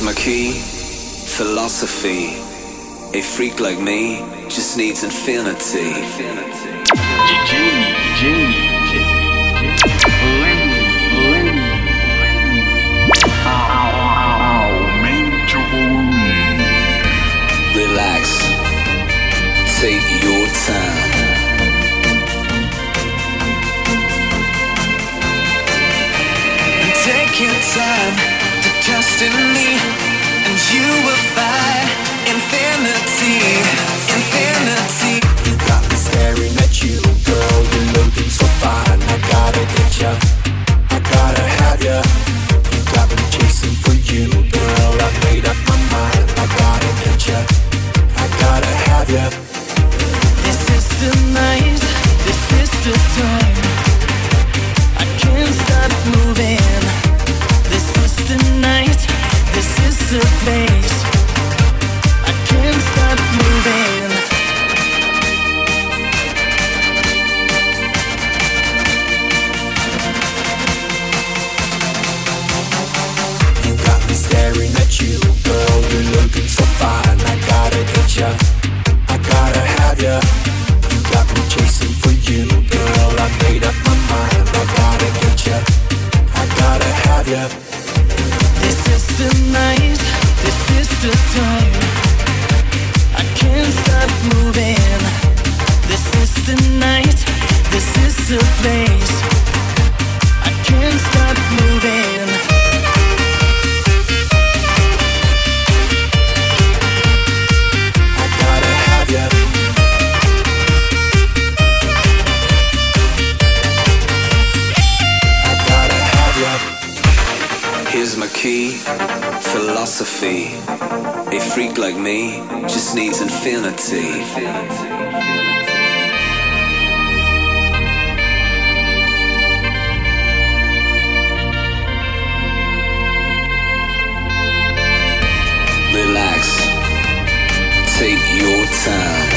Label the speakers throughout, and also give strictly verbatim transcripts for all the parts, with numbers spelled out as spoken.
Speaker 1: my key, philosophy. A freak like me just needs infinity.
Speaker 2: G G, G, aumente o volume.
Speaker 1: Relax, take your time.
Speaker 3: Take your time to trust in me, and you will find infinity, infinity.
Speaker 4: You got me staring at you, girl, you're looking so fine. I gotta get ya, I gotta have ya. You got me chasing for you, girl, I made up my mind. I gotta get ya, I gotta have ya.
Speaker 3: This is the night, this is the time. I can't stop moving. This is the night, this is the place. I can't stop moving.
Speaker 4: You got me staring at you, girl, you're looking so fine. I gotta get ya, I gotta have ya. You got me chasing for you, girl, I made up my mind. I gotta get ya, I gotta have ya.
Speaker 3: This is the night, this is the time. I can't stop moving. This is the night, this is the place. I can't stop moving.
Speaker 4: I gotta have ya. I gotta have ya.
Speaker 1: Here's my key, philosophy. A freak like me just needs infinity. Relax, take your time.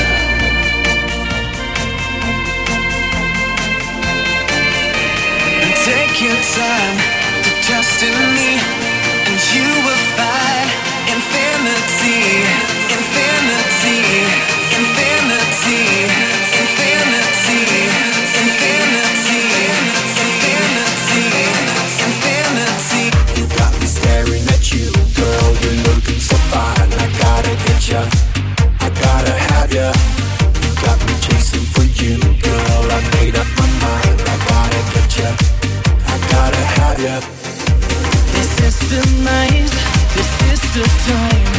Speaker 3: And take your time to trust in me, and you will find infinity, infinity, infinity, infinity, infinity, infinity, infinity.
Speaker 4: You got me staring at you, girl, you're looking so fine. I gotta get ya, I gotta have ya. You got me chasing for you, girl, I made up my mind. I gotta get ya, I gotta have ya.
Speaker 3: This is the night, this is the time.